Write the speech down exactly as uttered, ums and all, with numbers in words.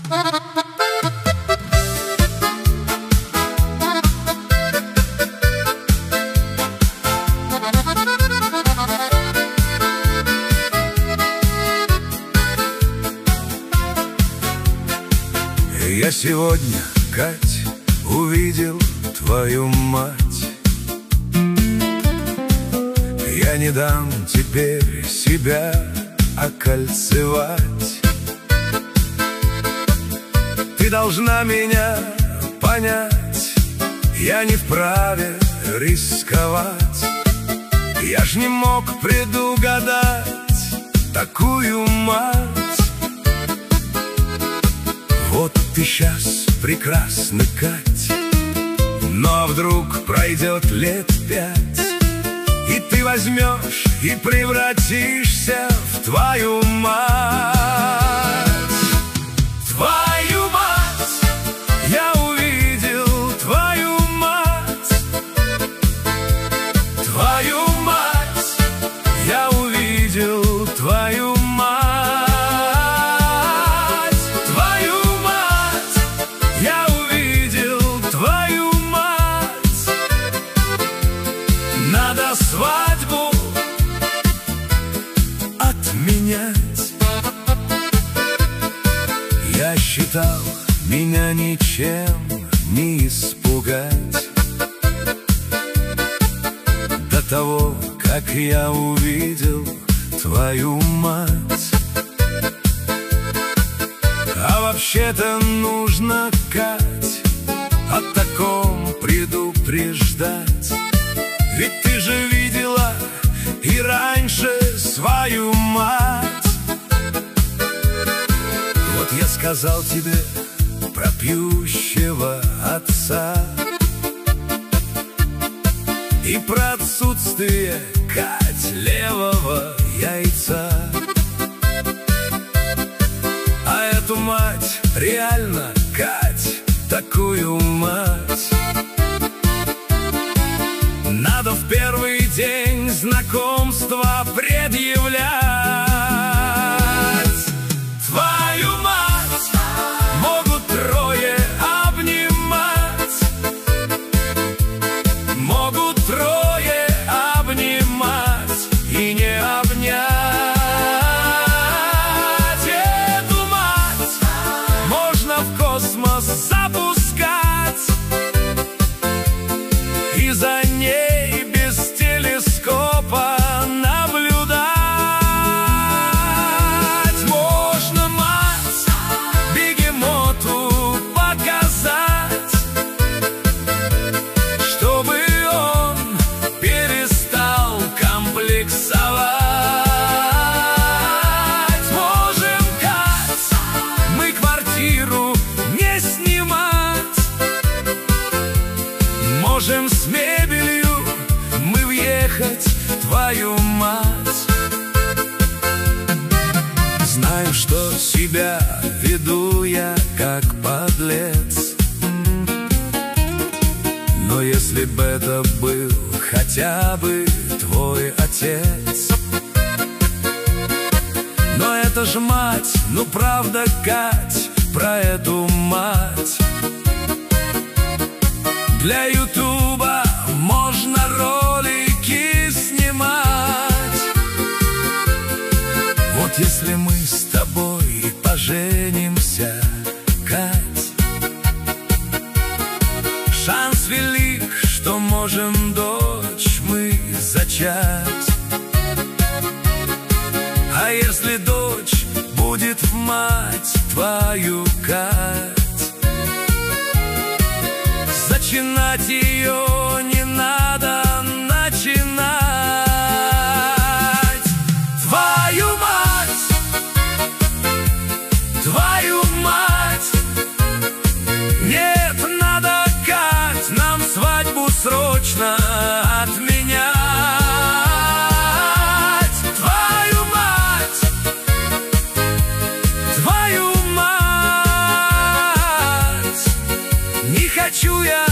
Я сегодня, Кать, увидел твою мать. Я не дам теперь себя окольцевать. Ты должна меня понять, я не вправе рисковать. Я ж не мог предугадать такую мать. Вот ты сейчас прекрасна, Кать, но вдруг пройдет лет пять, и ты возьмешь и превратишься в твою мать. Твою мать, я увидел твою мать. Твою мать, я увидел твою мать. Надо свадьбу отменять. Я считал, меня ничем не испугать до того, как я увидел твою мать. А вообще-то нужно, Кать, о таком предупреждать. Ведь ты же видела и раньше свою мать. Вот я сказал тебе про пьющего отца и про отсутствие, Кать, левого яйца. А эту мать, реально, Кать, такую мать надо в первый день знакомства предъявлять. Твою мать могут трое обнимать, могут трое обнимать и не обнять. Эту мать можно в космос запускать, и за ней без телескопа наблюдать. Можно мать бегемоту показать, чтобы он перестал комплексовать. Можем, Кать, мы квартиру не снимать, можем с мебелью мы въехать в твою мать. Знаю, что себя веду я как подлец, но если бы это был хотя бы твой отец. Но это ж мать, ну правда, Кать, про эту мать для ютуба можно ролики снимать. Вот если мы с тобой поженимся, Кать, шанс велик, что можем дочь мы зачать. А если дочь будет в мать твою, Кать, зачинать ее не надо начинать. Твою мать, твою мать, нет, надо, Кать, нам свадьбу срочно отменять. Твою мать, твою мать, не хочу я